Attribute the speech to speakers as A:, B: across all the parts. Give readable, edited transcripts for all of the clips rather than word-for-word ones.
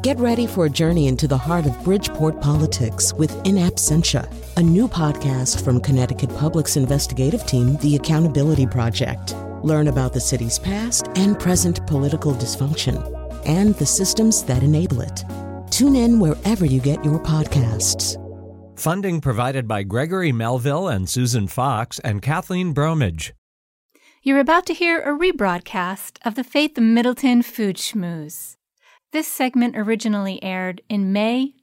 A: Get ready for a journey into the heart of Bridgeport politics with In Absentia, a new podcast from Connecticut Public's investigative team, The Accountability Project. Learn about the city's past and present political dysfunction and the systems that enable it. Tune in wherever you get your podcasts.
B: Funding provided by Gregory Melville and Susan Fox and Kathleen Bromage.
C: You're about to hear a rebroadcast of the Faith Middleton Food Schmooze. This segment originally aired in May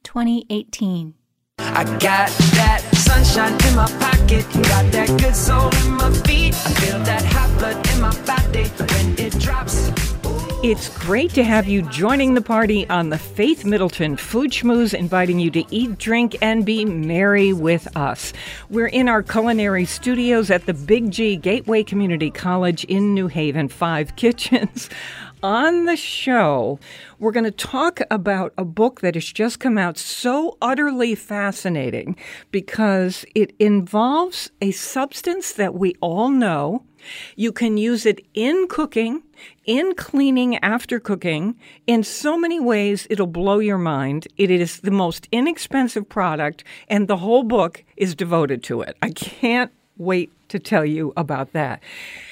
C: 2018.
D: I got that sunshine in my pocket, got that good soul in my feet. I feel that hot blood in my body when it drops.
E: It's great to have you joining the party on the Faith Middleton Food Schmooze, inviting you to eat, drink, and be merry with us. We're in our culinary studios at the Big G Gateway Community College in New Haven, 5 Kitchens. On the show, we're going to talk about a book that has just come out, so utterly fascinating because it involves a substance that we all know. You can use it in cooking, in cleaning after cooking. In so many ways, it'll blow your mind. It is the most inexpensive product, and the whole book is devoted to it. I can't wait to tell you about that.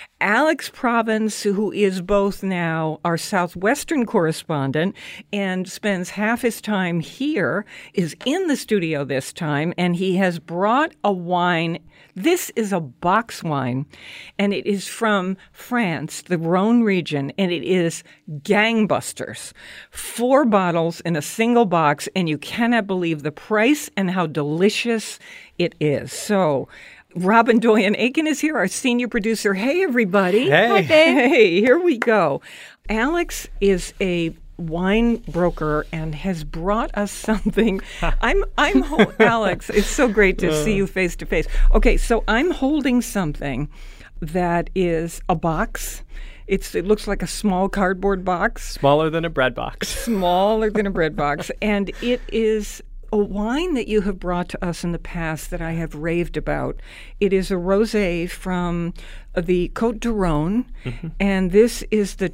E: Alex Provins, who is both now our Southwestern correspondent and spends half his time here, is in the studio this time, and he has brought a wine. This is a box wine, and it is from France, the Rhone region, and it is gangbusters. 4 bottles in a single box, and you cannot believe the price and how delicious it is. So, Robin Doyen-Aiken is here, our senior producer. Hey, everybody.
F: Hey.
E: Hi, hey, here we go. Alex is a wine broker and has brought us something. Alex, it's so great to see you face to face. Okay, so I'm holding something that is a box. It looks like a small cardboard box.
F: Smaller than a bread box.
E: Smaller than a bread box. And it is a wine that you have brought to us in the past that I have raved about. It is a rosé from the Côte du Rhône, and this is the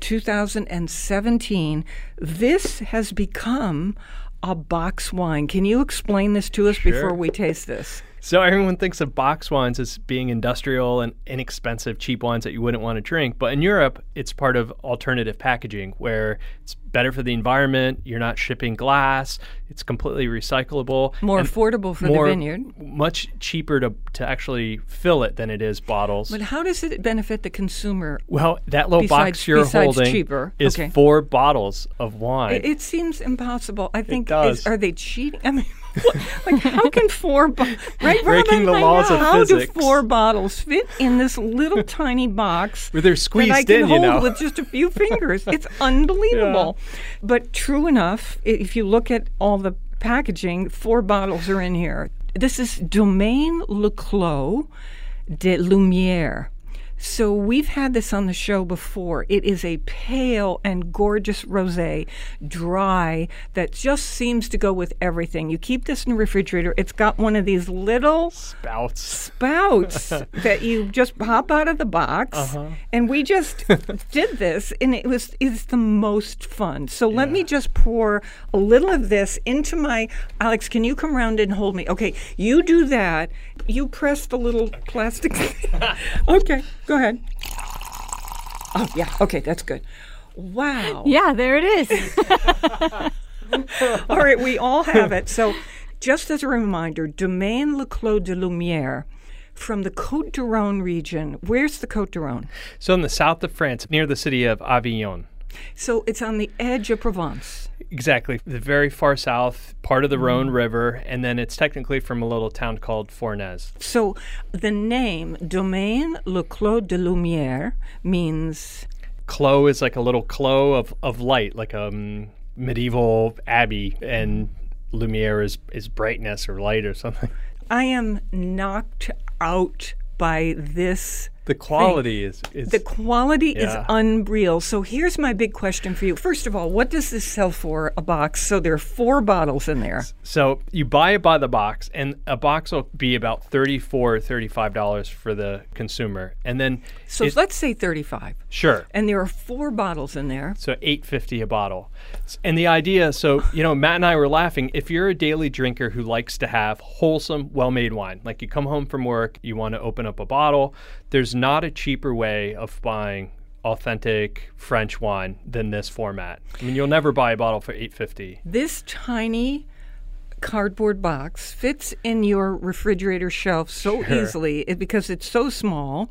E: 2017. This has become a box wine. Can you explain this to us before we taste this?
F: So everyone thinks of box wines as being industrial and inexpensive, cheap wines that you wouldn't want to drink. But in Europe, it's part of alternative packaging where it's better for the environment. You're not shipping glass. It's completely recyclable.
E: More affordable for the vineyard.
F: Much cheaper to actually fill it than it is bottles.
E: But how does it benefit the consumer?
F: Well, that little box you're holding
E: cheaper.
F: is 4 bottles of wine.
E: It seems impossible. I think,
F: it does.
E: Are they cheating? I mean, like, how can 4 right,
F: breaking
E: Robin?
F: the laws of physics.
E: How do 4 bottles fit in this little tiny box
F: where they're squeezed
E: that I can
F: in,
E: hold with just a few fingers? It's unbelievable.
F: Yeah.
E: But true enough, if you look at all the packaging, 4 bottles are in here. This is Domaine Le Clos de Lumière. So we've had this on the show before. It is a pale and gorgeous rosé, dry, that just seems to go with everything. You keep this in the refrigerator. It's got one of these little spouts that you just pop out of the box. And we just did this, and it's the most fun. So let me just pour a little of this into my, Alex, can you come around and hold me? Okay, you do that. You press the little plastic. Okay, go ahead. Oh, yeah. Okay, that's good. Wow.
C: Yeah, there it is.
E: All right, we all have it. So just as a reminder, Domaine Le Clos de Lumière from the Côte du Rhône region. Where's the Côte du Rhône?
F: So in the south of France, near the city of Avignon.
E: So it's on the edge of Provence.
F: Exactly. The very far south, part of the Rhone River, and then it's technically from a little town called Fournaise.
E: So the name Domaine Le Clos de Lumière means?
F: Clos is like a little clos of light, like a medieval abbey, and Lumière is brightness or light or something.
E: I am knocked out by this
F: The quality is
E: the quality is unreal. So here's my big question for you. First of all, what does this sell for a box? So there are 4 bottles in there.
F: So you buy it by the box, and a box will be about $34 or $35 for the consumer. And then
E: let's say $35.
F: Sure.
E: And there are 4 bottles in there.
F: So $8.50 a bottle. And the idea, Matt and I were laughing, if you're a daily drinker who likes to have wholesome, well-made wine, like you come home from work, you want to open up a bottle, there's not a cheaper way of buying authentic French wine than this format. I mean, you'll never buy a bottle for $8.50.
E: This tiny cardboard box fits in your refrigerator shelf so easily because it's so small,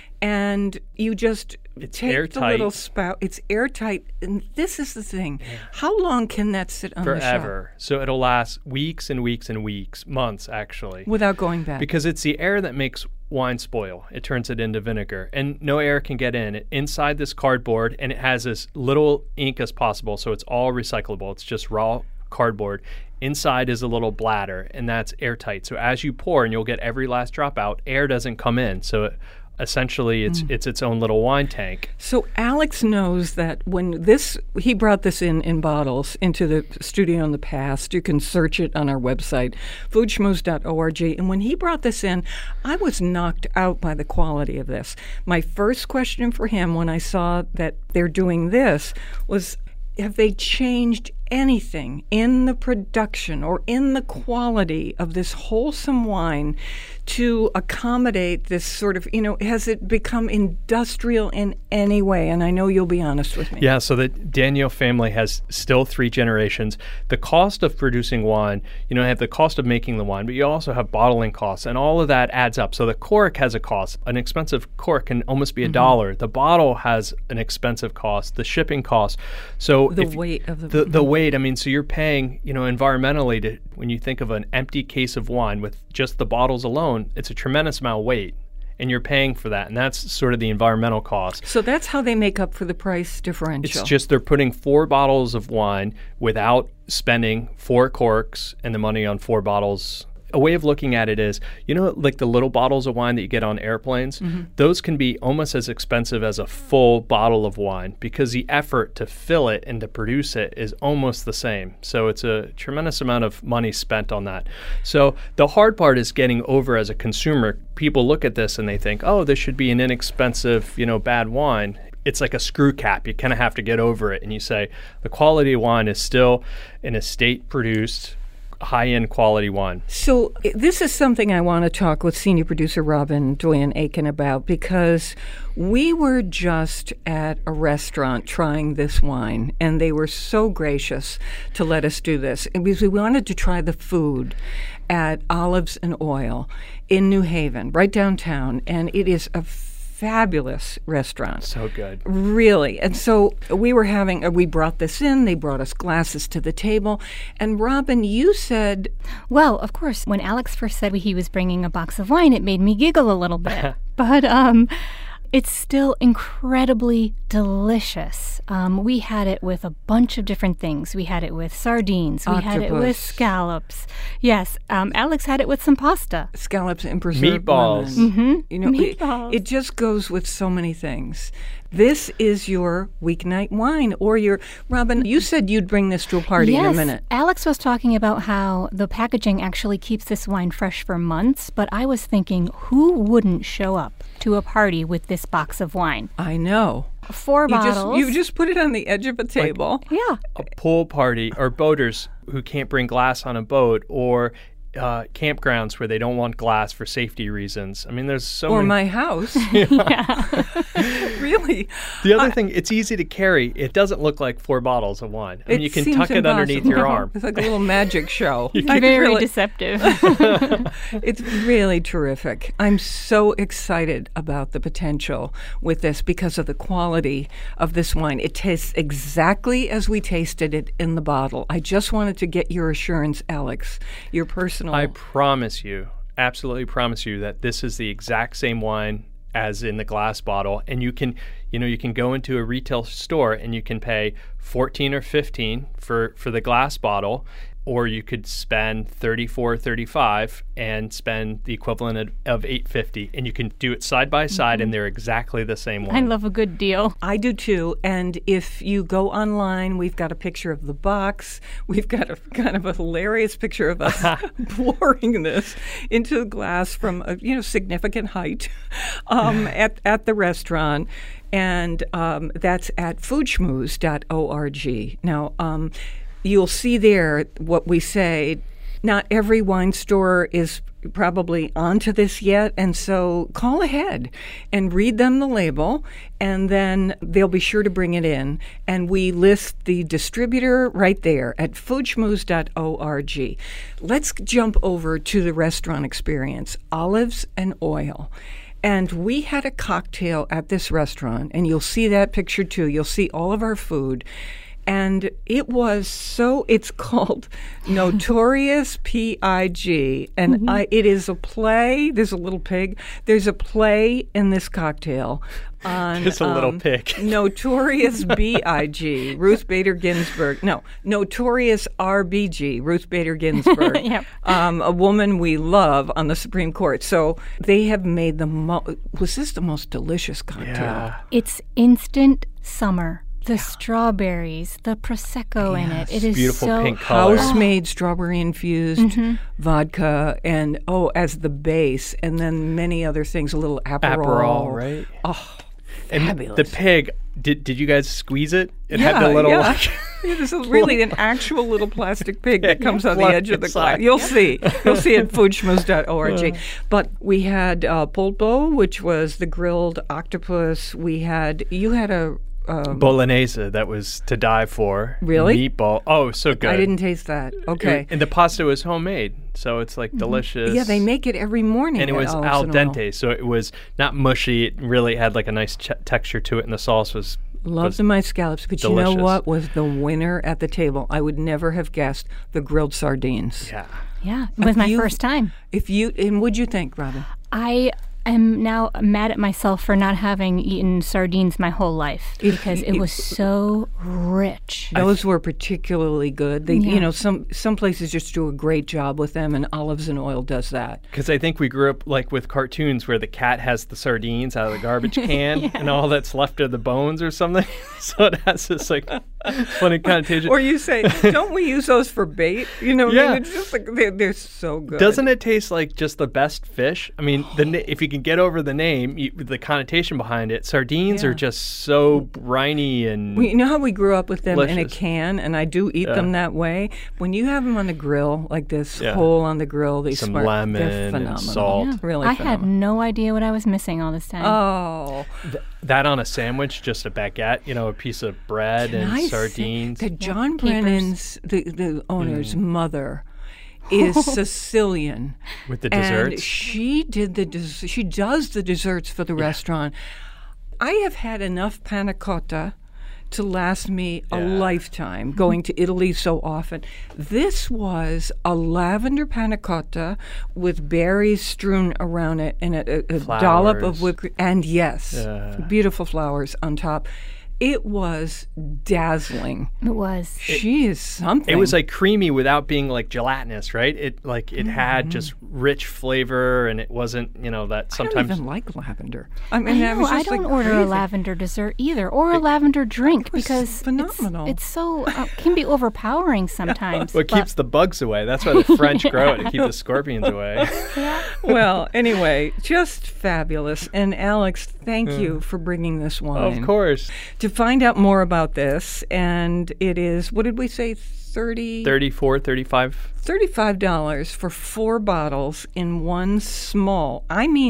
E: and you just take
F: airtight.
E: the little spout. It's airtight, and this is the thing. Yeah. How long can that sit on the shelf?
F: Forever. So it'll last weeks and weeks and weeks, months actually.
E: Without going bad.
F: Because it's the air that makes wine spoil. It turns it into vinegar, and no air can get in. Inside this cardboard, and it has as little ink as possible, so it's all recyclable. It's just raw cardboard. Inside is a little bladder, and that's airtight. So as you pour, and you'll get every last drop out, air doesn't come in. So essentially, it's its own little wine tank.
E: So Alex knows that when he brought this in bottles into the studio in the past. You can search it on our website, foodschmooze.org. And when he brought this in, I was knocked out by the quality of this. My first question for him when I saw that they're doing this was, have they changed anything in the production or in the quality of this wholesome wine to accommodate this sort of, has it become industrial in any way? And I know you'll be honest with me.
F: Yeah, so the Daniel family has still 3 generations. The cost of producing wine, you have the cost of making the wine, but you also have bottling costs, and all of that adds up. So the cork has a cost. An expensive cork can almost be $1. The bottle has an expensive cost, the shipping cost. So
E: the weight of
F: the weight, so you're paying, environmentally, when you think of an empty case of wine with just the bottles alone, it's a tremendous amount of weight, and you're paying for that, and that's sort of the environmental cost.
E: So that's how they make up for the price differential.
F: It's just they're putting 4 bottles of wine without spending 4 corks and the money on 4 bottles. A way of looking at it is, like the little bottles of wine that you get on airplanes, those can be almost as expensive as a full bottle of wine because the effort to fill it and to produce it is almost the same. So it's a tremendous amount of money spent on that. So the hard part is getting over as a consumer. People look at this and they think, oh, this should be an inexpensive, bad wine. It's like a screw cap. You kind of have to get over it. And you say the quality of wine is still an estate-produced, high-end quality wine.
E: So this is something I want to talk with senior producer Robin Doyen-Aiken about, because we were just at a restaurant trying this wine, and they were so gracious to let us do this. And because we wanted to try the food at Olives and Oil in New Haven, right downtown, and it is a fabulous restaurant.
F: So good.
E: Really. And so we brought this in, they brought us glasses to the table, and Robin, you said...
C: Well, of course, when Alex first said he was bringing a box of wine, it made me giggle a little bit. But it's still incredibly delicious. We had it with a bunch of different things. We had it with sardines. We had it with scallops. Yes, Alex had it with some pasta.
E: Scallops and preserved
F: meatballs.
E: lemon.
C: Meatballs.
E: It just goes with so many things. This is your weeknight wine, or your... Robin, you said you'd bring this to a party in a minute.
C: Alex was talking about how the packaging actually keeps this wine fresh for months, but I was thinking, who wouldn't show up to a party with this box of wine?
E: I know.
C: 4 bottles.
E: You just put it on the edge of a table.
C: Yeah.
F: A pool party, or boaters who can't bring glass on a boat, or campgrounds where they don't want glass for safety reasons. There's so many.
E: Or my house. Really.
F: The other thing, it's easy to carry. It doesn't look like 4 bottles of wine. You can tuck it underneath your arm.
E: It's like a little magic show.
C: Very deceptive.
E: It's really terrific. I'm so excited about the potential with this because of the quality of this wine. It tastes exactly as we tasted it in the bottle. I just wanted to get your assurance, Alex, your personal...
F: I promise you, absolutely promise you, that this is the exact same wine as in the glass bottle, and you can go into a retail store and you can pay $14 or $15 for the glass bottle, or you could spend $34.35 and spend the equivalent of $8.50, and you can do it side by side, and they're exactly the same wine.
C: I love a good deal.
E: I do too. And if you go online, we've got a picture of the box. We've got a kind of a hilarious picture of us pouring this into the glass from a significant height at the restaurant. And that's at foodschmooze.org. Now, you'll see there what we say. Not every wine store is probably onto this yet, and so call ahead and read them the label, and then they'll be sure to bring it in. And we list the distributor right there at foodschmooze.org. Let's jump over to the restaurant experience, olives and oil. And we had a cocktail at this restaurant, and you'll see that picture too. You'll see all of our food. And it was it's called Notorious P.I.G. And it is a play. There's a little pig. There's a play in this cocktail on
F: There's a little pig.
E: Notorious B.I.G. Ruth Bader Ginsburg. No, Notorious R.B.G. Ruth Bader Ginsburg.
C: Yep.
E: A woman we love on the Supreme Court. So they have made was this the most delicious cocktail?
F: Yeah.
C: It's instant summer. The strawberries, the Prosecco in it. It is
F: Beautiful
C: so
F: pink color.
E: House-made strawberry-infused vodka, and as the base, and then many other things, a little Aperol.
F: Right?
E: Oh,
F: And
E: fabulous.
F: the pig, did you guys squeeze it? It had the little...
E: It is really an actual little plastic pig that comes on the
F: plug
E: edge of the
F: inside.
E: glass. You'll see. You'll see at foodschmooze.org. But we had polpo, which was the grilled octopus. You had a...
F: Bolognese that was to die for.
E: Really?
F: Meatball. Oh, so good.
E: I didn't taste that. Okay.
F: And the pasta was homemade, so it's like delicious.
E: Yeah, they make it every morning.
F: And it
E: at
F: was
E: Olives
F: al
E: and Oil.
F: dente, so it was not mushy. It really had like a nice texture to it, and the sauce was...
E: Loved my scallops, but
F: delicious.
E: you know what was the winner at the table? I would never have guessed the grilled sardines.
F: Yeah.
C: Yeah, it was my first time.
E: And what'd you think, Robin?
C: I am now mad at myself for not having eaten sardines my whole life because it was so rich.
E: Those were particularly good. They, some places just do a great job with them, and Olives and Oil does that.
F: Because I think we grew up like with cartoons where the cat has the sardines out of the garbage can and all that's left are the bones or something. So it has this like funny connotation.
E: Or you say, don't we use those for bait? You know,
F: Yeah.
E: I mean, it's just like they're so good.
F: Doesn't it taste like just the best fish? I mean, if you can get over the name, the connotation behind it, sardines are just so briny and
E: You know how we grew up with them in a
F: delicious.
E: can, and I do eat them that way? When you have them on the grill, like this whole on the grill, they
F: some
E: smart.
F: lemon
E: They're
F: and
E: phenomenal.
F: salt.
C: Yeah.
E: Really
C: I
E: phenomenal.
C: had no idea what I was missing all this time.
E: Oh,
F: That on a sandwich, just a baguette, a piece of bread and
E: nice.
F: sardines.
E: That John
C: capers.
E: Brennan's, the owner's mother, is Sicilian.
F: With the
E: And
F: desserts?
E: she does the desserts for the restaurant. I have had enough panna cotta to last me a lifetime, going to Italy so often. This was a lavender panna cotta with berries strewn around it and a dollop of
F: Flowers.
E: whipped cream. And beautiful flowers on top. It was dazzling.
C: It was.
E: She is something.
F: It was like creamy without being like gelatinous, right? It had just rich flavor, and it wasn't, that
E: I
F: sometimes.
E: don't even like lavender. I mean, that was
C: I
E: just
C: don't
E: like
C: order a
E: crazy.
C: lavender dessert either, or a lavender drink
E: was
C: because
E: phenomenal.
C: It's so can be overpowering sometimes.
F: What
C: but-
F: keeps the bugs away? That's why the French grow it to keep the scorpions away.
E: Well, anyway, just fabulous. And Alex, thank you for bringing this wine.
F: Of course.
E: To find out more about this, and it is, what did we say,
F: $34,
E: $35 for 4 bottles in one small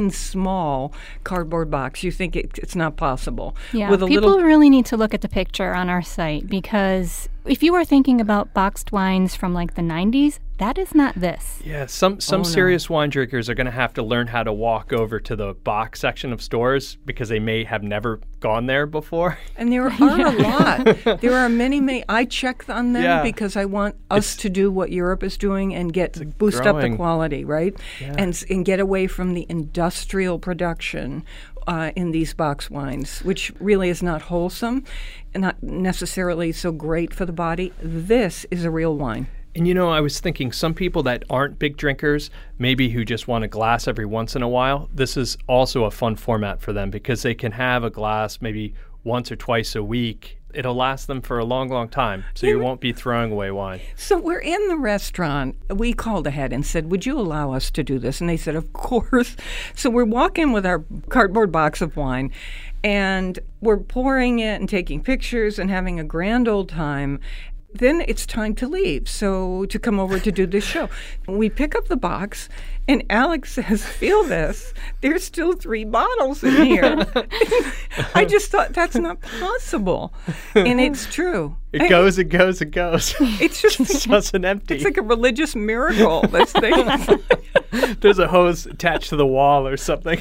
E: cardboard box. You think it's not possible.
C: Yeah,
E: With a
C: people
E: little
C: really need to look at the picture on our site because if you are thinking about boxed wines from like the 90s, that is not this.
F: Yeah, some serious wine drinkers are going to have to learn how to walk over to the box section of stores because they may have never gone there before.
E: And there are a lot. There are many. I check on them because I want us to do what Europe is doing and boost up the
F: growing.
E: quality, right? And get away from the industrial production in these box wines, which really is not wholesome and not necessarily so great for the body. This is a real wine.
F: And I was thinking some people that aren't big drinkers, maybe who just want a glass every once in a while, this is also a fun format for them because they can have a glass maybe once or twice a week. It'll last them for a long, long time, so you won't be throwing away wine.
E: So we're in the restaurant. We called ahead and said, would you allow us to do this? And they said, of course. So we're walking with our cardboard box of wine, and we're pouring it and taking pictures and having a grand old time. Then it's time to leave, so to come over to do this show. We pick up the box, and Alex says, feel this. There's still 3 bottles in here. I just thought, that's not possible. And it's true.
F: It goes, it goes, it goes.
E: It's just
F: doesn't empty.
E: It's like a religious miracle, this thing.
F: There's a hose attached to the wall or something.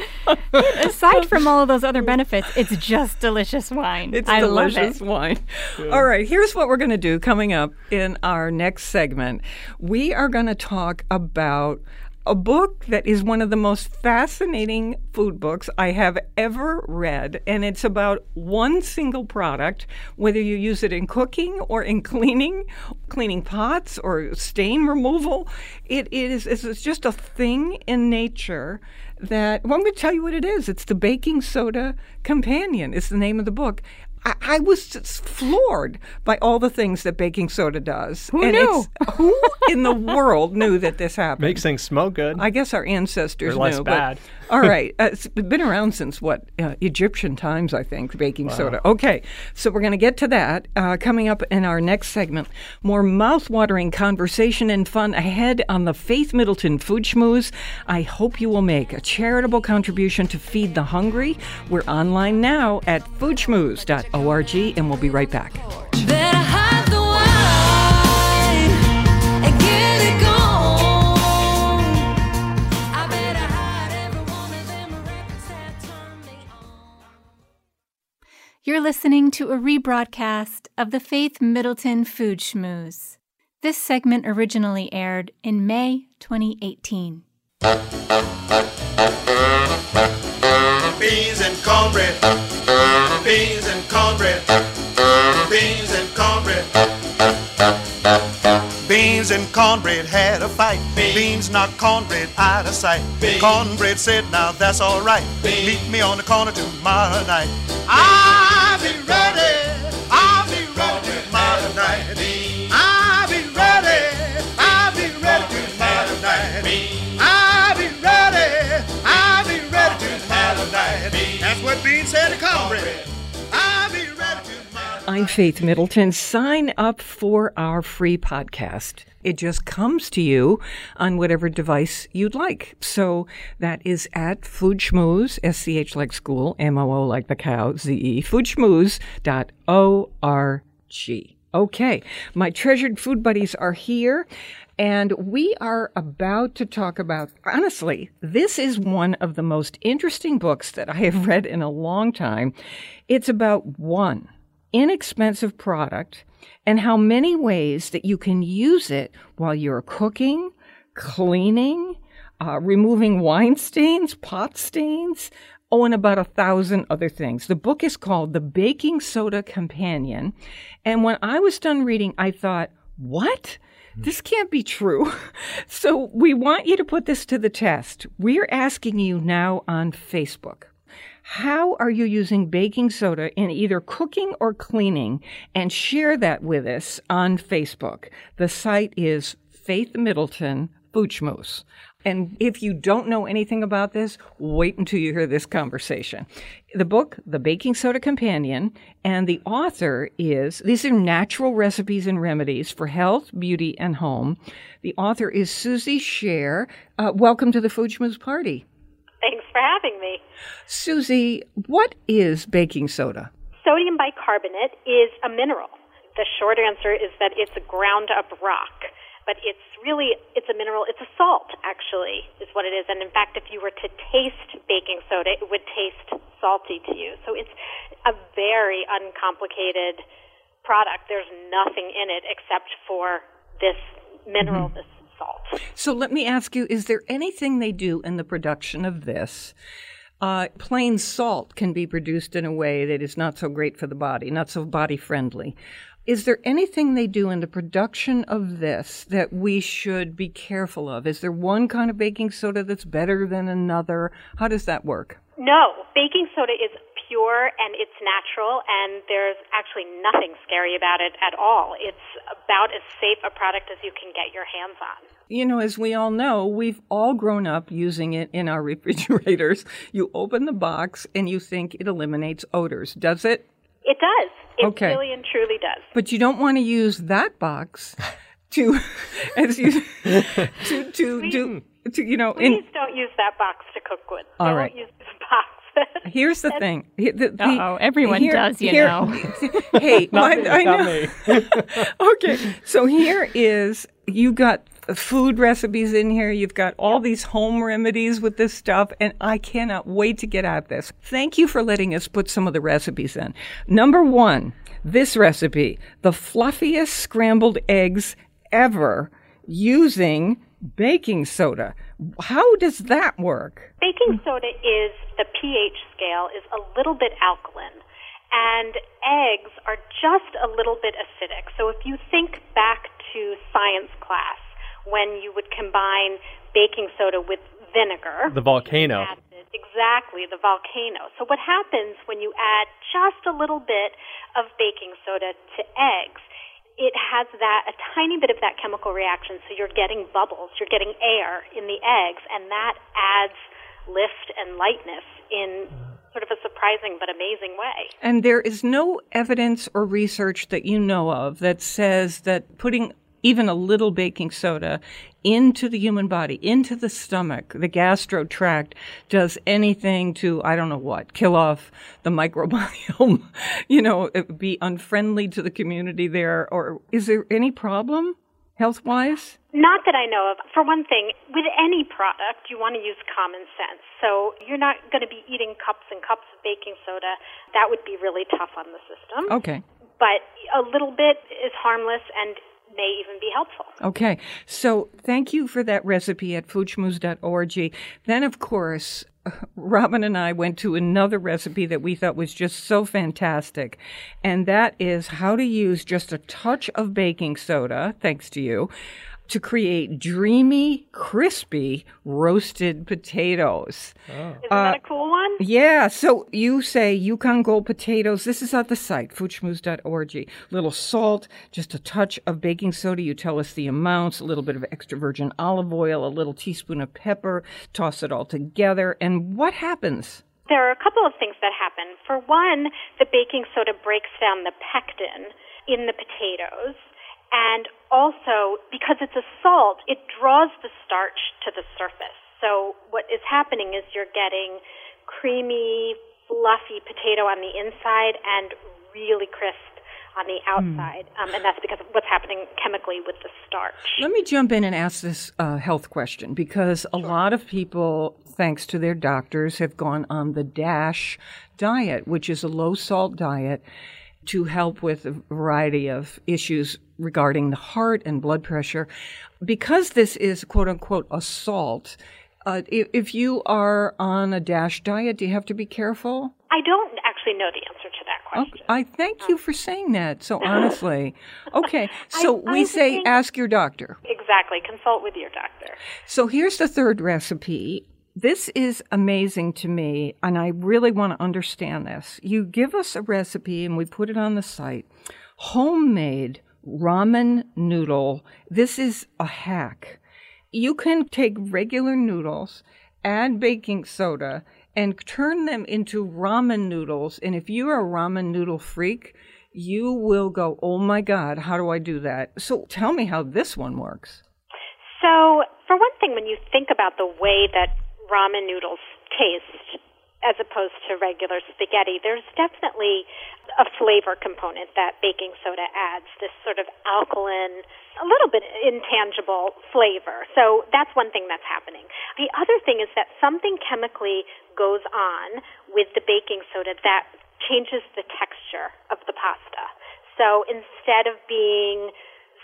C: Aside from all of those other benefits, it's just delicious wine.
E: It's
C: I
E: delicious
C: love it.
E: wine. Yeah. All right, here's what we're going to do coming up in our next segment. We are going to talk about a book that is one of the most fascinating food books I have ever read, and it's about one single product, whether you use it in cooking or in cleaning pots or stain removal. It's just a thing in nature that, well, I'm going to tell you what it is. It's the Baking Soda Companion. It's the name of the book. I was just floored by all the things that baking soda does.
C: Who knew?
E: Who in the world knew that this happened?
F: Makes things smell good.
E: I guess our ancestors
F: or less
E: knew.
F: bad.
E: But, all right. It's been around since, Egyptian times, I think, baking soda. Okay, so we're going to get to that coming up in our next segment. More mouth-watering conversation and fun ahead on the Faith Middleton Food Schmooze. I hope you will make a charitable contribution to feed the hungry. We're online now at foodschmooze.org, and we'll be right back.
G: Better hide the wine and get it gone. I better hide every one of them records that turn me on.
C: You're listening to a rebroadcast of the Faith Middleton Food Schmooze. This segment originally aired in May 2018.
H: Beans and cornbread, beans and cornbread, beans and cornbread. Beans and cornbread had a fight. Beans knocked cornbread out of sight. Cornbread said, now that's all right. Meet me on the corner tomorrow night. I'll be ready. I'll be ready tomorrow night. I'll be ready. I'll be ready tomorrow night. I'll be ready. I'll be ready tomorrow night. That's what Beans said to cornbread. I'll be ready tomorrow.
E: I'm Faith Middleton. Sign up for our free podcast. It just comes to you on whatever device you'd like. So that is at Food Schmooze, SCH like school, MOO like the cow, ZE, foodschmooze.org. Okay, my treasured food buddies are here, and we are about to talk about, honestly, this is one of the most interesting books that I have read in a long time. It's about one inexpensive product and how many ways that you can use it while you're cooking, cleaning, removing wine stains, pot stains, and about 1,000 other things. The book is called The Baking Soda Companion. And when I was done reading, I thought, what? This can't be true. So we want you to put this to the test. We're asking you now on Facebook. How are you using baking soda in either cooking or cleaning? And share that with us on Facebook. The site is Faith Middleton Food Schmooze. And if you don't know anything about this, wait until you hear this conversation. The book, The Baking Soda Companion, and the author these are natural recipes and remedies for health, beauty, and home. The author is Susie Scher. Welcome to the Food Schmooze party.
I: Thanks for having me.
E: Susie, what is baking soda?
I: Sodium bicarbonate is a mineral. The short answer is that it's a ground-up rock. But it's a mineral. It's a salt, actually, is what it is. And in fact, if you were to taste baking soda, it would taste salty to you. So it's a very uncomplicated product. There's nothing in it except for this mineral, this salt.
E: So let me ask you, is there anything they do in the production of this? Plain salt can be produced in a way that is not so great for the body, not so body-friendly. Is there anything they do in the production of this that we should be careful of? Is there one kind of baking soda that's better than another? How does that work?
I: No, baking soda is pure and it's natural, and there's actually nothing scary about it at all. It's about as safe a product as you can get your hands on.
E: You know, as we all know, we've all grown up using it in our refrigerators. You open the box and you think it eliminates odors. Does it?
I: It does. It
E: Okay.
I: really and truly does.
E: But you don't want to use that box to, as you, to you know,
I: Please don't use that box to cook with.
E: All
I: Don't
E: right.
I: use this box.
E: Here's the thing.
C: Uh-oh, everyone does, you know.
E: Hey,
F: Not me,
E: I
F: not
E: know.
F: me.
E: Okay, so here is, you got food recipes in here. You've got all these home remedies with this stuff, and I cannot wait to get at this. Thank you for letting us put some of the recipes in. Number 1, this recipe, the fluffiest scrambled eggs ever using baking soda. How does that work?
I: Baking soda is, the pH scale is a little bit alkaline, and eggs are just a little bit acidic. So if you think back to science class, when you would combine baking soda with vinegar.
F: The volcano.
I: Exactly, the volcano. So what happens when you add just a little bit of baking soda to eggs? It has a tiny bit of that chemical reaction, so you're getting bubbles, you're getting air in the eggs, and that adds lift and lightness in sort of a surprising but amazing way.
E: And there is no evidence or research that you know of that says that putting even a little baking soda into the human body, into the stomach, the gastro tract, does anything to, I don't know what, kill off the microbiome, be unfriendly to the community there, or is there any problem health-wise?
I: Not that I know of. For one thing, with any product, you want to use common sense. So you're not going to be eating cups and cups of baking soda. That would be really tough on the system.
E: Okay.
I: But a little bit is harmless and may even be helpful.
E: Okay. So thank you for that recipe at foodschmooze.org. Then, of course, Robin and I went to another recipe that we thought was just so fantastic, and that is how to use just a touch of baking soda, thanks to you, to create dreamy, crispy roasted potatoes.
I: Isn't that a cool one?
E: Yeah, so you say Yukon Gold potatoes. This is at the site, foodschmooze.org. Little salt, just a touch of baking soda. You tell us the amounts, a little bit of extra virgin olive oil, a little teaspoon of pepper. Toss it all together. And what happens?
I: There are a couple of things that happen. For one, the baking soda breaks down the pectin in the potatoes. And also, because it's a salt, it draws the starch to the surface. So what is happening is you're getting creamy, fluffy potato on the inside and really crisp on the outside. And that's because of what's happening chemically with the starch.
E: Let me jump in and ask this health question, because a lot of people, thanks to their doctors, have gone on the DASH diet, which is a low-salt diet, to help with a variety of issues regarding the heart and blood pressure. Because this is, quote-unquote, a salt, if you are on a DASH diet, do you have to be careful?
I: I don't actually know the answer to that question.
E: I thank you for saying that so honestly. Okay, so we say
I: think-
E: ask your doctor.
I: Exactly. Consult with your doctor.
E: So here's the third recipe. This is amazing to me, and I really want to understand this. You give us a recipe, and we put it on the site. Homemade ramen noodle. This is a hack. You can take regular noodles, add baking soda, and turn them into ramen noodles. And if you're a ramen noodle freak, you will go, oh my God, how do I do that? So tell me how this one works.
I: So, for one thing, when you think about the way that ramen noodles taste as opposed to regular spaghetti, there's definitely a flavor component that baking soda adds, this sort of alkaline, a little bit intangible flavor. So that's one thing that's happening. The other thing is that something chemically goes on with the baking soda that changes the texture of the pasta. So instead of being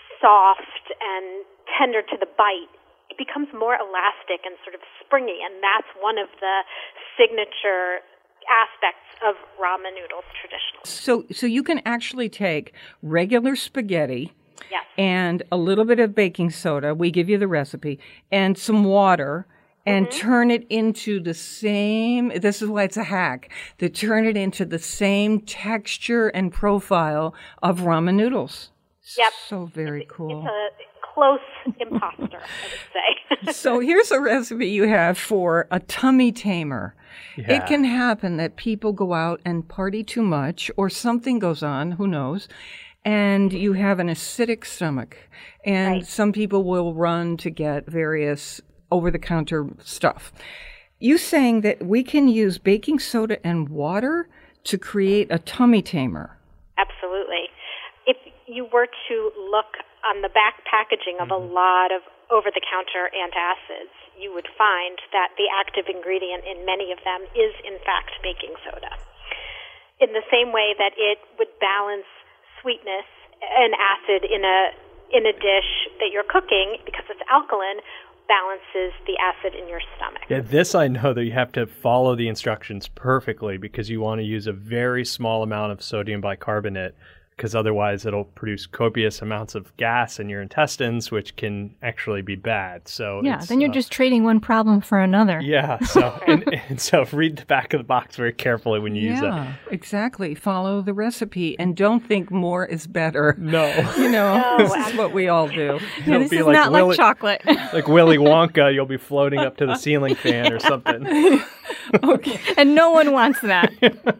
I: soft and tender to the bite, it becomes more elastic and sort of springy, and that's one of the signature aspects of ramen noodles traditionally.
E: So you can actually take regular spaghetti
I: Yes.
E: and a little bit of baking soda, we give you the recipe, and some water, and turn it into the same, this is why it's a hack, to turn it into the same texture and profile of ramen noodles.
I: Yep.
E: So very cool.
I: It's a close imposter, I would say.
E: So here's a recipe you have for a tummy tamer.
F: Yeah.
E: It can happen that people go out and party too much, or something goes on, who knows, and you have an acidic stomach. And
I: Right.
E: some people will run to get various over-the-counter stuff. You saying that we can use baking soda and water to create a tummy tamer?
I: Absolutely. If you were to look on the back packaging of a lot of over-the-counter antacids, you would find that the active ingredient in many of them is, in fact, baking soda. In the same way that it would balance sweetness and acid in a dish that you're cooking, because it's alkaline, balances the acid in your stomach.
F: Yeah, this I know that you have to follow the instructions perfectly because you want to use a very small amount of sodium bicarbonate, because otherwise it'll produce copious amounts of gas in your intestines, which can actually be bad. So
C: Yeah,
F: it's,
C: then you're just trading one problem for another.
F: Yeah, so and so read the back of the box very carefully when you use it.
E: Yeah, exactly. Follow the recipe and don't think more is better.
F: No.
E: You know,
I: No,
E: this is what we all do.
C: Yeah,
F: It'll
C: this
F: be
C: is
F: like
C: not
F: Willy-
C: like chocolate.
F: Like Willy Wonka, you'll be floating up to the ceiling fan or something.
C: And no one wants that.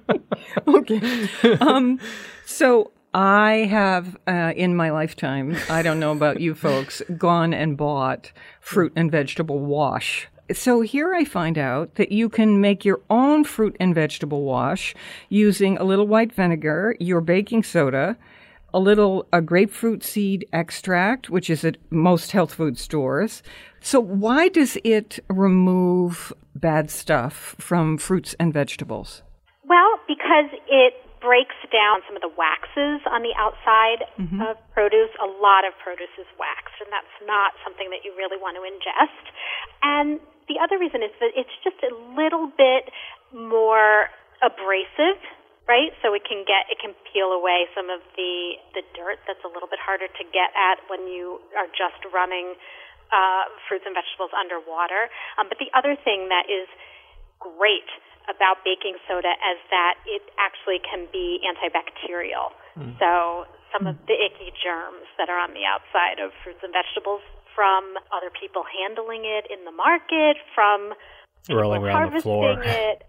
E: Okay. So I have, in my lifetime, I don't know about you folks, gone and bought fruit and vegetable wash. So here I find out that you can make your own fruit and vegetable wash using a little white vinegar, your baking soda, a grapefruit seed extract, which is at most health food stores. So why does it remove bad stuff from fruits and vegetables?
I: Well, because it breaks down some of the waxes on the outside of produce. A lot of produce is waxed, and that's not something that you really want to ingest. And the other reason is that it's just a little bit more abrasive, right? So it can peel away some of the dirt that's a little bit harder to get at when you are just running fruits and vegetables underwater. But the other thing that is great about baking soda is that it actually can be antibacterial. So some of the icky germs that are on the outside of fruits and vegetables from other people handling it in the market, from
F: Rolling
I: people
F: around the floor.
I: harvesting it,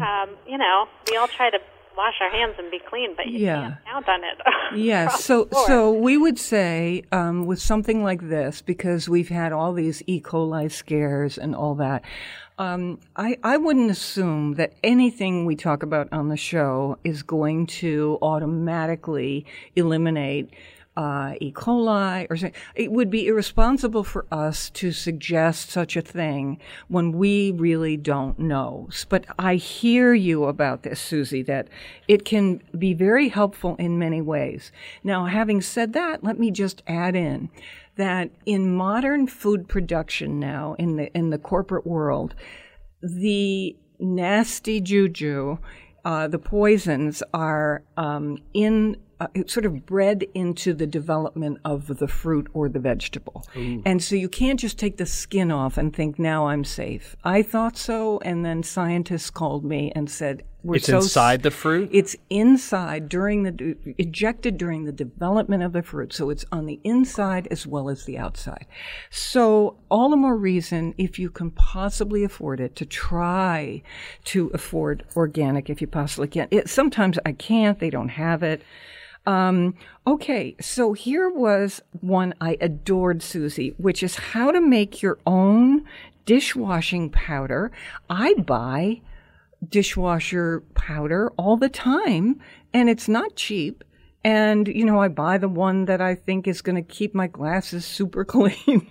I: we all try to wash our hands and be clean, but you can't count on it.
E: Yes. So we would say with something like this, because we've had all these E. coli scares and all that, I wouldn't assume that anything we talk about on the show is going to automatically eliminate E. coli or something. It would be irresponsible for us to suggest such a thing when we really don't know. But I hear you about this, Susie, that it can be very helpful in many ways. Now, having said that, let me just add in that in modern food production now, in the corporate world, the nasty juju, the poisons are sort of bred into the development of the fruit or the vegetable. And so you can't just take the skin off and think, now I'm safe. I thought so, and then scientists called me and said,
F: It's inside the fruit?
E: It's inside ejected during the development of the fruit. So it's on the inside as well as the outside. So all the more reason, if you can possibly afford it, to try to afford organic if you possibly can. Sometimes I can't. They don't have it. Okay, so here was one I adored, Susie, which is how to make your own dishwashing powder. I buy dishwasher powder all the time, and it's not cheap. And, I buy the one that I think is going to keep my glasses super clean.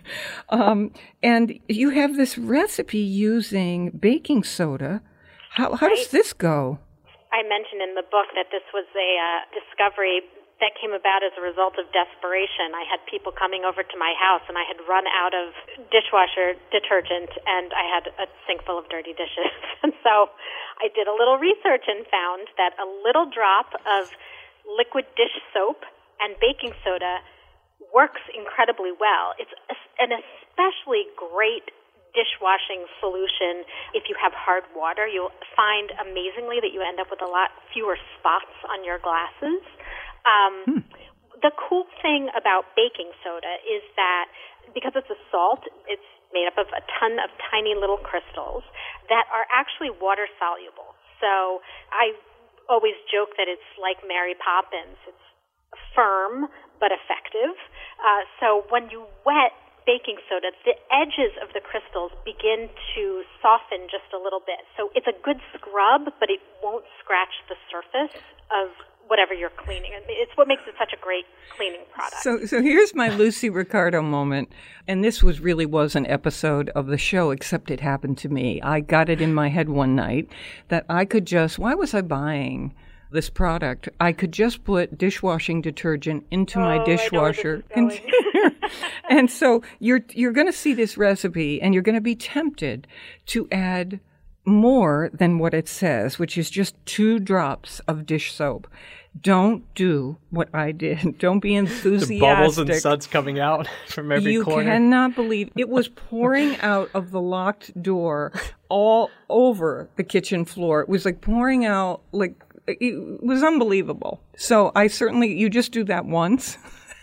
E: And you have this recipe using baking soda. How does this go?
I: I mentioned in the book that this was a discovery that came about as a result of desperation. I had people coming over to my house, and I had run out of dishwasher detergent, and I had a sink full of dirty dishes. And so I did a little research and found that a little drop of liquid dish soap and baking soda works incredibly well. It's an especially great dishwashing solution if you have hard water. You'll find amazingly that you end up with a lot fewer spots on your glasses. The cool thing about baking soda is that because it's a salt, it's made up of a ton of tiny little crystals that are actually water soluble. So I always joke that it's like Mary Poppins. It's firm but effective. So when you wet baking soda, the edges of the crystals begin to soften just a little bit. So it's a good scrub, but it won't scratch the surface of whatever you're cleaning. It's what makes it such a great cleaning product.
E: So here's my Lucy Ricardo moment, and this was an episode of the show, except it happened to me. I got it in my head one night that I could why was I buying this product? I could just put dishwashing detergent into my dishwasher. And so you're going to see this recipe, and you're going to be tempted to add more than what it says, which is just 2 drops of dish soap. Don't do what I did. Don't be enthusiastic.
F: The bubbles and suds coming out from every corner.
E: You cannot believe it was pouring out of the locked door all over the kitchen floor. It was like pouring out, like, it was unbelievable. So you just do that once.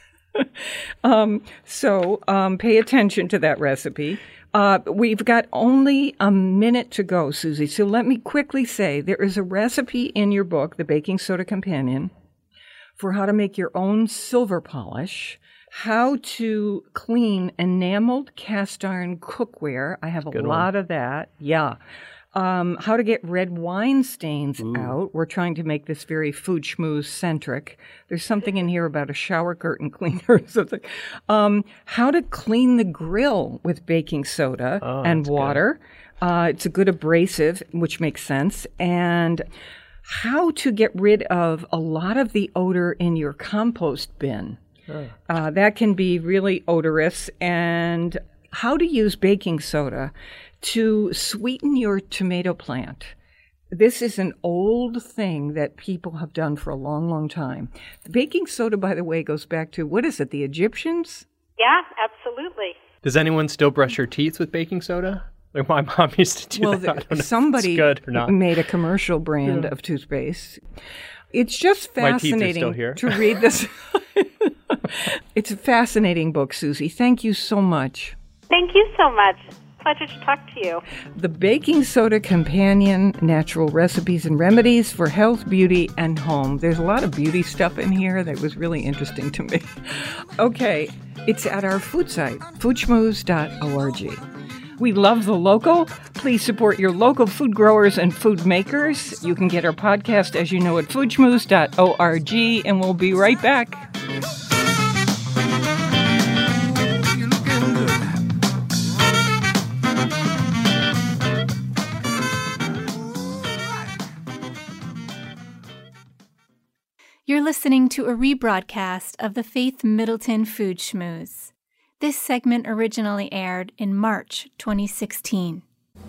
E: Pay attention to that recipe. We've got only a minute to go, Susie. So let me quickly say there is a recipe in your book, The Baking Soda Companion, for how to make your own silver polish, how to clean enameled cast iron cookware. I have a lot of that. Yeah. How to get red wine stains out. We're trying to make this very food schmooze centric. There's something in here about a shower curtain cleaner or something. How to clean the grill with baking soda and water. It's a good abrasive, which makes sense. And how to get rid of a lot of the odor in your compost bin. That can be really odorous. And how to use baking soda to sweeten your tomato plant. This is an old thing that people have done for a long, long time. The baking soda, by the way, goes back to, what is it, the Egyptians?
I: Yeah, absolutely.
F: Does anyone still brush their teeth with baking soda? Like my mom used to do that. I don't know
E: somebody
F: if it's good or not.
E: Made a commercial brand of toothpaste. It's just fascinating
F: still here.
E: to read this. It's a fascinating book, Susie. Thank you so much.
I: Thank you so much. Pleasure to talk to you.
E: The Baking Soda Companion, Natural Recipes and Remedies for Health, Beauty, and Home. There's a lot of beauty stuff in here that was really interesting to me. Okay, it's at our food site, foodschmooze.org. We love the local. Please support your local food growers and food makers. You can get our podcast, as you know, at foodschmooze.org, and we'll be right back.
C: You're listening to a rebroadcast of the Faith Middleton Food Schmooze. This segment originally aired in March 2016.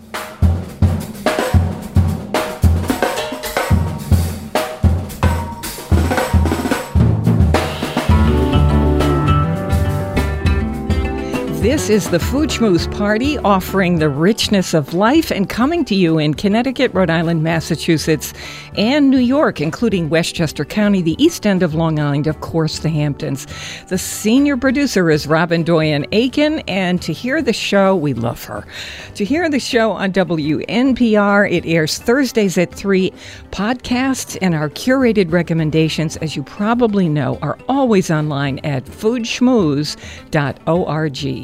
E: This is the Food Schmooze Party, offering the richness of life and coming to you in Connecticut, Rhode Island, Massachusetts, and New York, including Westchester County, the East End of Long Island, of course, the Hamptons. The senior producer is Robin Doyen Aiken, and to hear the show, we love her. To hear the show on WNPR, it airs Thursdays at 3. Podcasts and our curated recommendations, as you probably know, are always online at foodschmooze.org.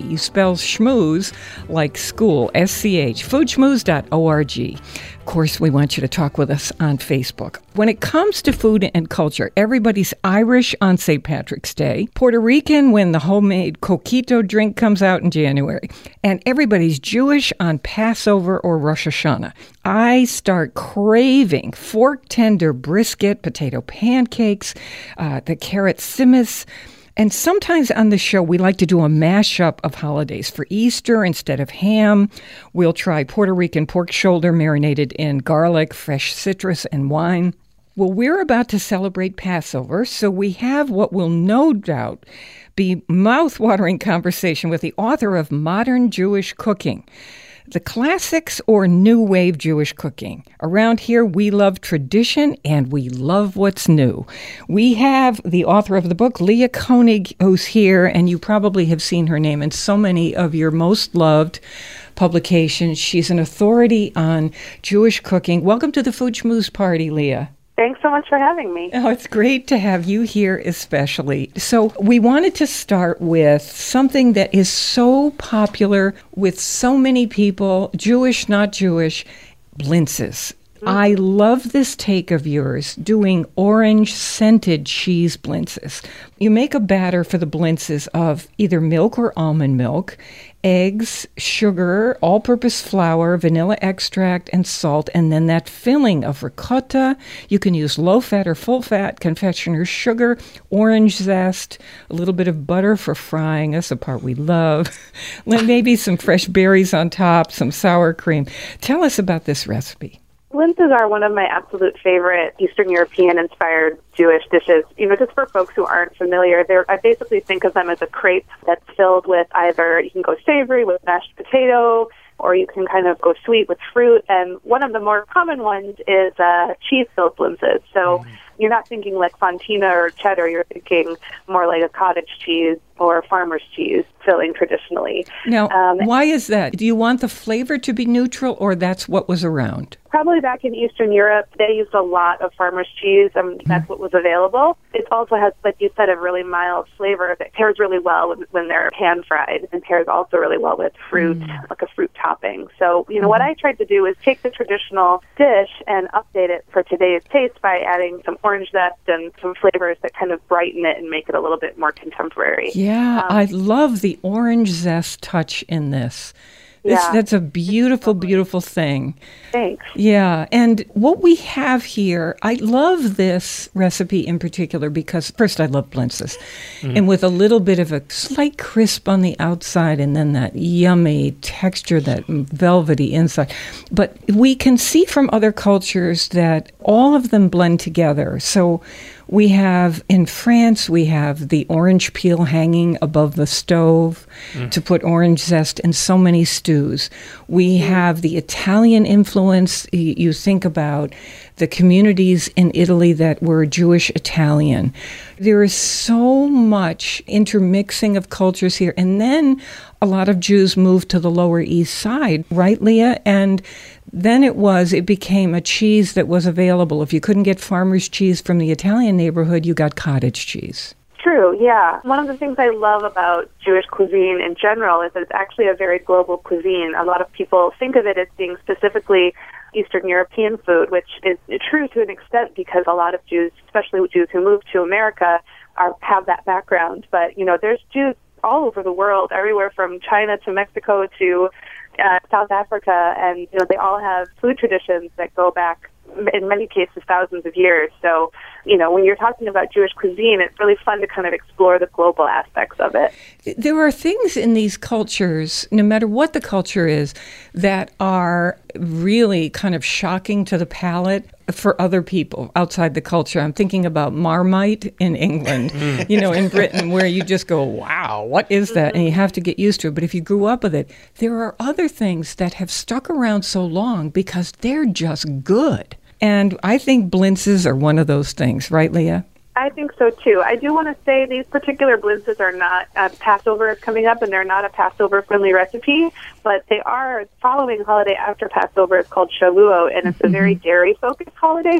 E: You spell schmooze like school, S-C-H, foodschmooze.org. Of course, we want you to talk with us on Facebook. When it comes to food and culture, everybody's Irish on St. Patrick's Day, Puerto Rican when the homemade coquito drink comes out in January, and everybody's Jewish on Passover or Rosh Hashanah. I start craving fork tender brisket, potato pancakes, the carrot simmis. And sometimes on the show, we like to do a mashup of holidays. For Easter, instead of ham, we'll try Puerto Rican pork shoulder marinated in garlic, fresh citrus, and wine. Well, we're about to celebrate Passover, so we have what will no doubt be mouth-watering conversation with the author of Modern Jewish Cooking. The classics or new wave Jewish cooking. Around here, we love tradition and we love what's new. We have the author of the book, Leah Koenig, who's here, and you probably have seen her name in so many of your most loved publications. She's an authority on Jewish cooking. Welcome to the Food Schmooze Party, Leah.
J: Thanks so much for having me.
E: Oh, it's great to have you here especially. So we wanted to start with something that is so popular with so many people, Jewish, not Jewish, blintzes. I love this take of yours, doing orange-scented cheese blintzes. You make a batter for the blintzes of either milk or almond milk, eggs, sugar, all-purpose flour, vanilla extract, and salt, and then that filling of ricotta. You can use low-fat or full-fat, confectioner's sugar, orange zest, a little bit of butter for frying. That's the part we love. Maybe some fresh berries on top, some sour cream. Tell us about this recipe.
J: Blintzes are one of my absolute favorite Eastern European-inspired Jewish dishes. Just for folks who aren't familiar, I basically think of them as a crepe that's filled with either, you can go savory with mashed potato, or you can kind of go sweet with fruit. And one of the more common ones is cheese-filled blintzes. So you're not thinking like fontina or cheddar. You're thinking more like a cottage cheese or farmer's cheese filling traditionally.
E: Now, why is that? Do you want the flavor to be neutral, or that's what was around?
J: Probably back in Eastern Europe, they used a lot of farmer's cheese, and that's what was available. It also has, like you said, a really mild flavor that pairs really well when they're pan-fried, and pairs also really well with fruit, like a fruit topping. So, what I tried to do is take the traditional dish and update it for today's taste by adding some orange zest and some flavors that kind of brighten it and make it a little bit more contemporary.
E: Yeah, I love the orange zest touch in this. That's a beautiful, beautiful thing.
J: Thanks.
E: Yeah, and what we have here, I love this recipe in particular because, first, I love blintzes. And with a little bit of a slight crisp on the outside and then that yummy texture, that velvety inside. But we can see from other cultures that all of them blend together. So we have, in France, we have the orange peel hanging above the stove to put orange zest in so many stews. We have the Italian influence. You think about the communities in Italy that were Jewish Italian. There is so much intermixing of cultures here. And then a lot of Jews moved to the Lower East Side, right, Leah? And then it became a cheese that was available. If you couldn't get farmer's cheese from the Italian neighborhood, you got cottage cheese.
J: True, yeah. One of the things I love about Jewish cuisine in general is that it's actually a very global cuisine. A lot of people think of it as being specifically Eastern European food, which is true to an extent because a lot of Jews, especially Jews who moved to America, have that background. But, there's Jews all over the world, everywhere from China to Mexico to South Africa, and they all have food traditions that go back, in many cases, thousands of years. So, when you're talking about Jewish cuisine, it's really fun to kind of explore the global aspects of it.
E: There are things in these cultures, no matter what the culture is, that are really kind of shocking to the palate for other people outside the culture. I'm thinking about Marmite in England, in Britain, where you just go, wow, what is that? And you have to get used to it. But if you grew up with it, there are other things that have stuck around so long because they're just good. And I think blintzes are one of those things, right, Leah?
J: I think so, too. I do want to say these particular blintzes are not, Passover is coming up, and they're not a Passover-friendly recipe, but they are following holiday after Passover. It's called Shavuot, and it's a very dairy-focused holiday.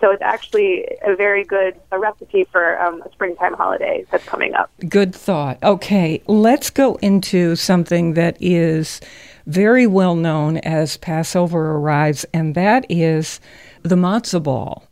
J: So it's actually a very good recipe for a springtime holiday that's coming up.
E: Good thought. Okay, let's go into something that is very well known as Passover arrives, and that is the matzo ball.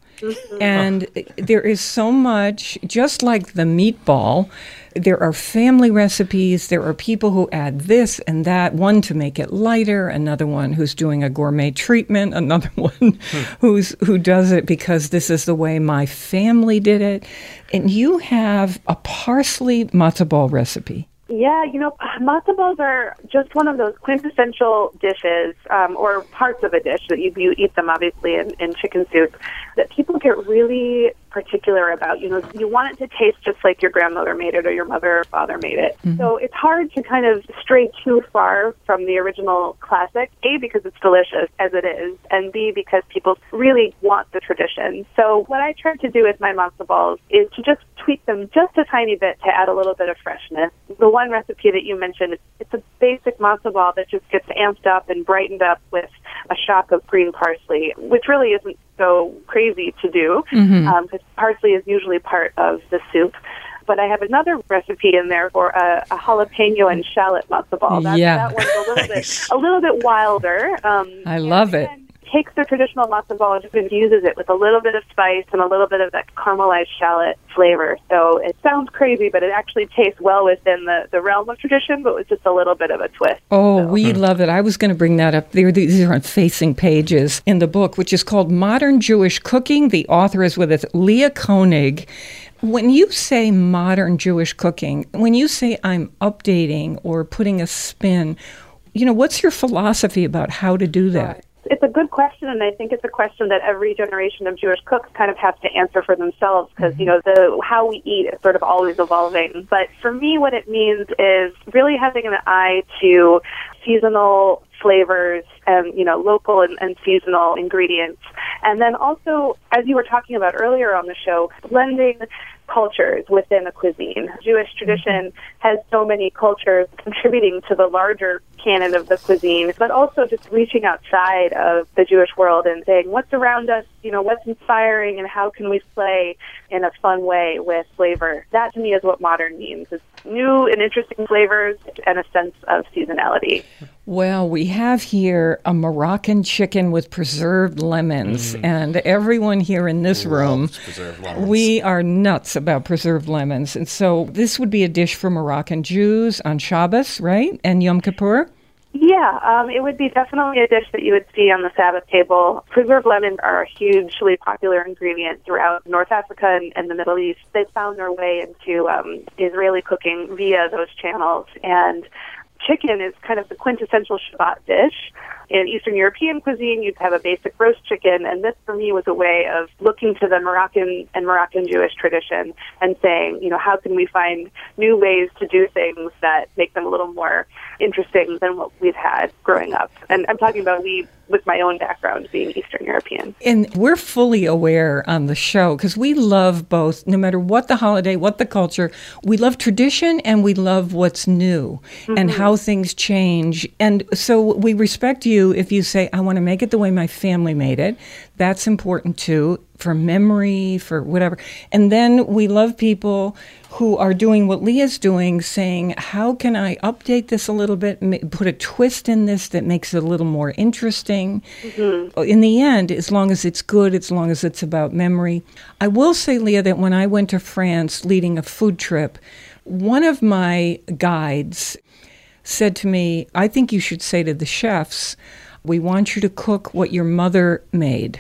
E: And there is so much, just like the meatball, there are family recipes, there are people who add this and that, one to make it lighter, another one who's doing a gourmet treatment, another one who does it because this is the way my family did it. And you have a parsley matzo ball recipe.
J: Yeah, matzo balls are just one of those quintessential dishes, or parts of a dish that you eat them obviously in chicken soup, that people get really particular about. You want it to taste just like your grandmother made it or your mother or father made it. Mm-hmm. So it's hard to kind of stray too far from the original classic, A, because it's delicious as it is, and B, because people really want the tradition. So what I try to do with my matzo balls is to just tweak them just a tiny bit to add a little bit of freshness. The one recipe that you mentioned, it's a basic matzo ball that just gets amped up and brightened up with a shock of green parsley, which really isn't so crazy to do, because parsley is usually part of the soup. But I have another recipe in there for a jalapeno and shallot matzo ball. That one's a little bit wilder.
E: I love it.
J: Takes the traditional matzo ball and just infuses it with a little bit of spice and a little bit of that caramelized shallot flavor. So it sounds crazy, but it actually tastes well within the realm of tradition, but with just a little bit of a twist.
E: Oh, we love it. I was going to bring that up. These are on facing pages in the book, which is called Modern Jewish Cooking. The author is with us, Leah Koenig. When you say modern Jewish cooking, when you say I'm updating or putting a spin, what's your philosophy about how to do that?
J: It's a good question, and I think it's a question that every generation of Jewish cooks kind of has to answer for themselves because, how we eat is sort of always evolving. But for me, what it means is really having an eye to seasonal flavors and, local and seasonal ingredients. And then also, as you were talking about earlier on the show, blending cultures within a cuisine. Jewish tradition has so many cultures contributing to the larger canon of the cuisine, but also just reaching outside of the Jewish world and saying what's around us, what's inspiring and how can we play in a fun way with flavor. That to me is what modern means. It's new and interesting flavors and a sense of seasonality.
E: Well, we have here a Moroccan chicken with preserved lemons, and everyone here in this room, we are nuts about preserved lemons. And so this would be a dish for Moroccan Jews on Shabbos, right? And Yom Kippur?
J: Yeah, it would be definitely a dish that you would see on the Sabbath table. Preserved lemons are a hugely popular ingredient throughout North Africa and the Middle East. They found their way into Israeli cooking via those channels, and chicken is kind of the quintessential Shabbat dish. In Eastern European cuisine, you'd have a basic roast chicken, and this for me was a way of looking to the Moroccan and Moroccan Jewish tradition and saying, how can we find new ways to do things that make them a little more interesting than what we've had growing up. And I'm talking about with my own background being Eastern European.
E: And we're fully aware on the show, because we love both, no matter what the holiday, what the culture, we love tradition and we love what's new and how things change. And so we respect you if you say, I want to make it the way my family made it. That's important too, for memory, for whatever. And then we love people who are doing what Leah's doing, saying, how can I update this a little bit, put a twist in this that makes it a little more interesting? In the end, as long as it's good, as long as it's about memory. I will say, Leah, that when I went to France leading a food trip, one of my guides said to me, I think you should say to the chefs, we want you to cook what your mother made.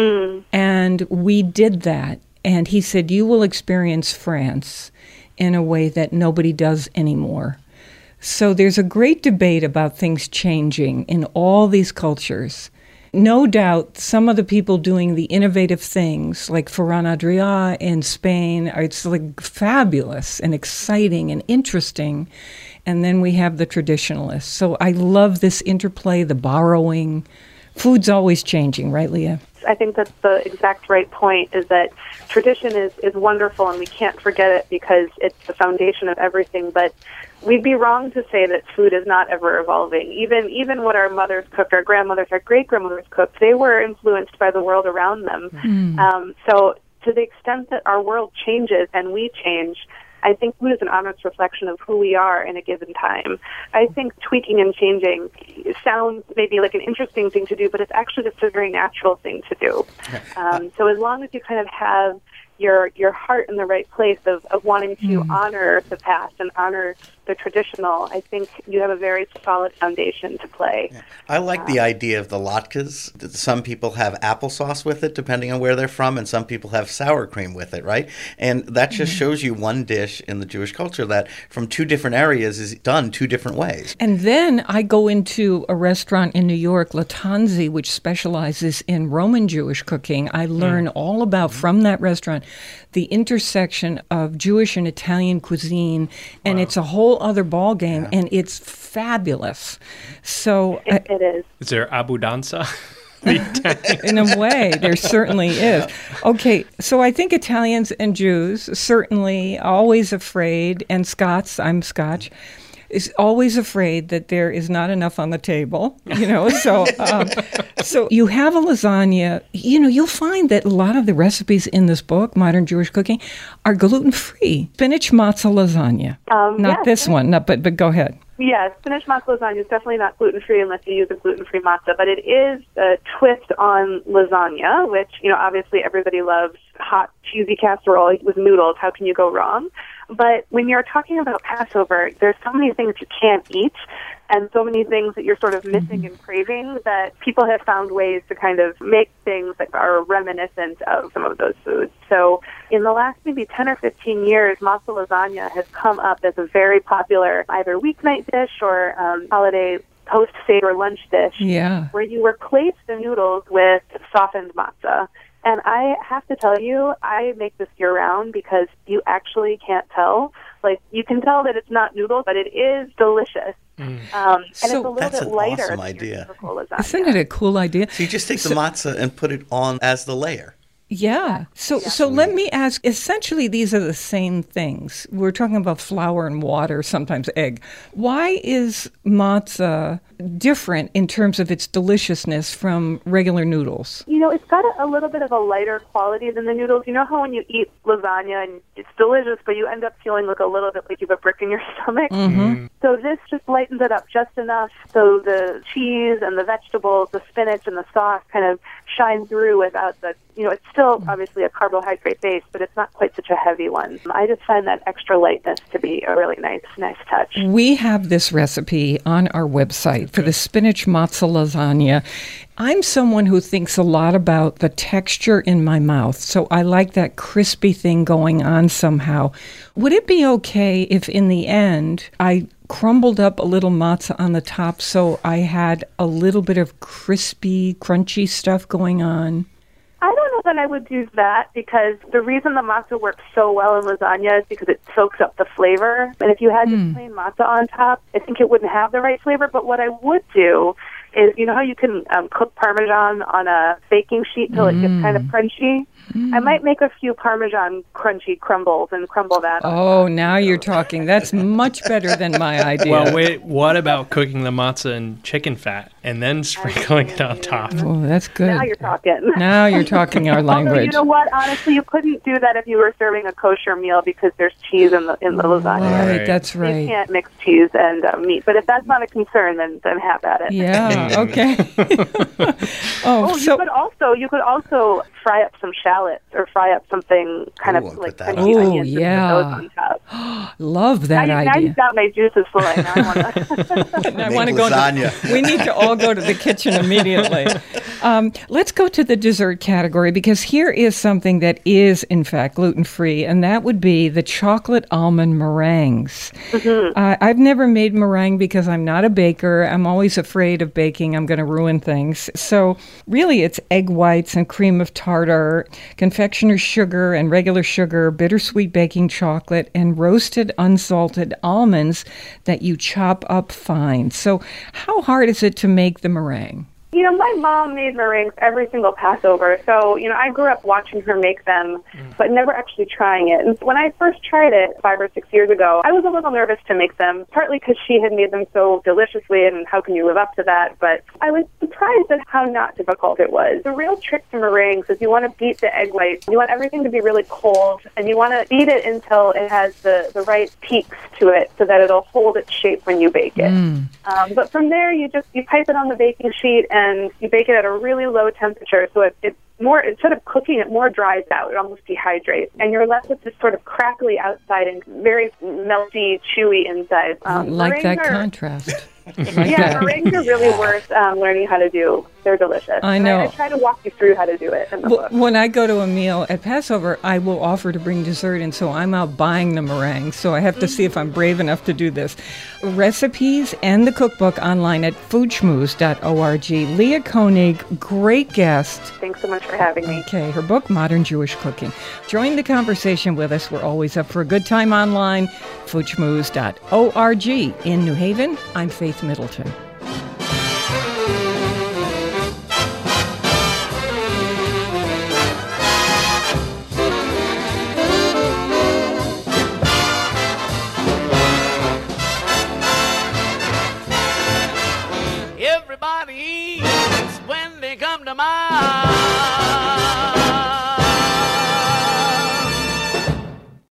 E: And we did that. And he said, you will experience France in a way that nobody does anymore. So there's a great debate about things changing in all these cultures. No doubt some of the people doing the innovative things, like Ferran Adrià in Spain, it's like fabulous and exciting and interesting. And then we have the traditionalists. So I love this interplay, the borrowing. Food's always changing, right, Leah?
J: I think that's the exact right point, is that tradition is wonderful and we can't forget it because it's the foundation of everything. But we'd be wrong to say that food is not ever evolving. Even what our mothers cooked, our grandmothers, our great-grandmothers cooked, they were influenced by the world around them. So to the extent that our world changes and we change, I think food is an honest reflection of who we are in a given time. I think tweaking and changing sounds maybe like an interesting thing to do, but it's actually just a very natural thing to do. So as long as you kind of have your heart in the right place of wanting to honor the past and honor the traditional, I think you have a very solid foundation to play.
K: Yeah. I like the idea of the latkes. Some people have applesauce with it, depending on where they're from, and some people have sour cream with it, right? And that just shows you one dish in the Jewish culture that from two different areas is done two different ways.
E: And then I go into a restaurant in New York, Latanzi, which specializes in Roman Jewish cooking. I learn all about, from that restaurant, the intersection of Jewish and Italian cuisine, and it's a whole other ball game, and it's fabulous. So
J: it is.
F: Is there abundanza?
E: In a way, there certainly is. Okay, so I think Italians and Jews certainly always afraid, and Scots, I'm Scotch, is always afraid that there is not enough on the table, so you have a lasagna. You'll find that a lot of the recipes in this book, Modern Jewish Cooking, are gluten-free. Spinach matzo lasagna. Not this one, but go ahead.
J: Yeah, spinach matzo lasagna is definitely not gluten-free unless you use a gluten-free matzah, but it is a twist on lasagna, which, obviously everybody loves hot, cheesy casserole with noodles. How can you go wrong? But when you're talking about Passover, there's so many things you can't eat and so many things that you're sort of missing and craving that people have found ways to kind of make things that are reminiscent of some of those foods. So in the last maybe 10 or 15 years, matzo lasagna has come up as a very popular either weeknight dish or holiday post-Seder lunch dish, where you replace the noodles with softened matzah. And I have to tell you, I make this year-round because you actually can't tell. Like, you can tell that it's not noodles, but it is delicious. And it's a little
K: that's
J: bit
K: an
J: lighter
K: awesome
J: than
K: idea.
J: lasagna.
E: Isn't it a cool idea?
K: So you just take the matzah and put it on as the layer.
E: Yeah. So let me ask, essentially these are the same things. We're talking about flour and water, sometimes egg. Why is matzah different in terms of its deliciousness from regular noodles?
J: It's got a little bit of a lighter quality than the noodles. You know how when you eat lasagna and it's delicious, but you end up feeling like a little bit like you have a brick in your stomach? So this just lightens it up just enough so the cheese and the vegetables, the spinach and the sauce kind of shine through without the, it's still obviously a carbohydrate base, but it's not quite such a heavy one. I just find that extra lightness to be a really nice touch.
E: We have this recipe on our website for the spinach matzo lasagna. I'm someone who thinks a lot about the texture in my mouth, so I like that crispy thing going on somehow. Would it be okay if in the end I crumbled up a little matzah on the top so I had a little bit of crispy, crunchy stuff going on?
J: I don't know that I would do that because the reason the matzah works so well in lasagna is because it soaks up the flavor. And if you had just plain matzah on top, I think it wouldn't have the right flavor. But what I would do is, how you can cook Parmesan on a baking sheet till it gets kind of crunchy? I might make a few Parmesan crunchy crumbles and crumble that.
E: Oh, now you're talking. That's much better than my idea.
F: Well, wait, what about cooking the matzah in chicken fat and then sprinkling it on top?
E: Oh, that's good.
J: Now you're talking.
E: Now you're talking our language.
J: Although, you know what? Honestly, you couldn't do that if you were serving a kosher meal because there's cheese in the lasagna.
E: Right, that's right.
J: You can't mix cheese and meat. But if that's not a concern, then have at it.
E: Yeah, okay.
J: You could also fry up some shallots or fry up something kind of like crunchy onions and put those on top.
E: Love that idea.
J: Now you've got my juices flowing. Now I want to
E: go we need to all go to the kitchen immediately. Let's go to the dessert category because here is something that is, in fact, gluten-free, and that would be the chocolate almond meringues. I've never made meringue because I'm not a baker. I'm always afraid of baking. I'm going to ruin things. So really, it's egg whites and cream of tartar, confectioner's sugar and regular sugar, bittersweet baking chocolate, and roasted unsalted almonds that you chop up fine. So how hard is it to make the meringue?
J: My mom made meringues every single Passover, so, I grew up watching her make them, but never actually trying it. And when I first tried it 5 or 6 years ago, I was a little nervous to make them, partly because she had made them so deliciously, and how can you live up to that? But I was surprised at how not difficult it was. The real trick to meringues is you want to beat the egg whites. You want everything to be really cold, and you want to beat it until it has the right peaks to it so that it'll hold its shape when you bake it. But from there, you pipe it on the baking sheet, and you bake it at a really low temperature, so instead of cooking, it more dries out. It almost dehydrates. And you're left with this sort of crackly outside and very melty, chewy inside.
E: Like that contrast.
J: Meringues are really worth learning how to do. They're delicious.
E: I know.
J: I try to walk you through how to do it in the book.
E: When I go to a meal at Passover, I will offer to bring dessert, and so I'm out buying the meringues. So I have to see if I'm brave enough to do this. Recipes and the cookbook online at foodschmooze.org. Leah Koenig, great guest.
J: Thanks so much for having me.
E: Okay, her book, Modern Jewish Cooking. Join the conversation with us. We're always up for a good time online. foodschmooze.org. In New Haven, I'm Faith Middleton.
L: Everybody eats when they come to my